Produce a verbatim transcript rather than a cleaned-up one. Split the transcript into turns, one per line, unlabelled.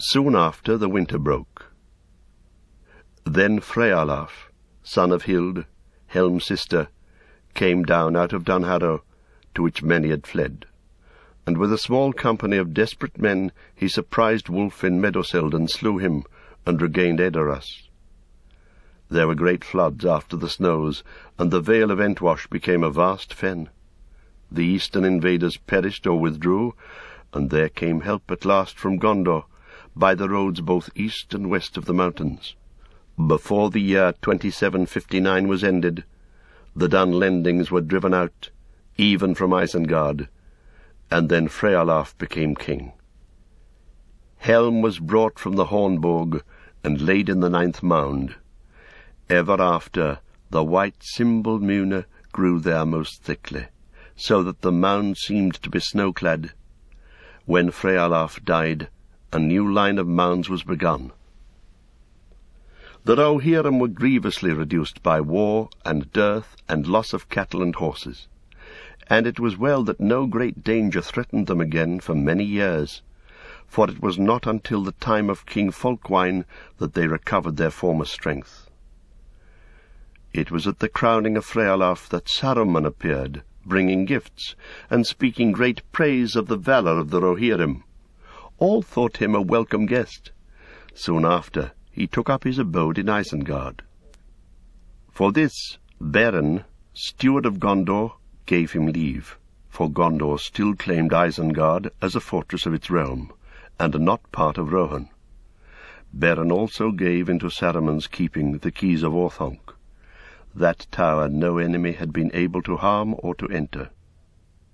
Soon after the winter broke. Then Frealaf, son of Hild, Helm's sister, came down out of Dunharrow, to which many had fled, and with a small company of desperate men he surprised Wulf in Medoseld and slew him, and regained Edoras. There were great floods after the snows, and the vale of Entwash became a vast fen. The eastern invaders perished or withdrew, and there came help at last from Gondor, by the roads both east and west of the mountains. Before the year twenty-seven fifty-nine was ended, the Dunlendings were driven out, even from Isengard, and then Frealaf became king. Helm was brought from the Hornburg and laid in the ninth mound. Ever after the white cymbal mune grew there most thickly, so that the mound seemed to be snow-clad. When Frealaf died, a new line of mounds was begun. The Rohirrim were grievously reduced by war and dearth and loss of cattle and horses, and it was well that no great danger threatened them again for many years, for it was not until the time of King Folkwyne that they recovered their former strength. It was at the crowning of Frealaf that Saruman appeared, bringing gifts, and speaking great praise of the valour of the Rohirrim. All thought him a welcome guest. Soon after he took up his abode in Isengard. For this Beren, steward of Gondor, gave him leave, for Gondor still claimed Isengard as a fortress of its realm, and not part of Rohan. Beren also gave into Saruman's keeping the keys of Orthanc. That tower no enemy had been able to harm or to enter.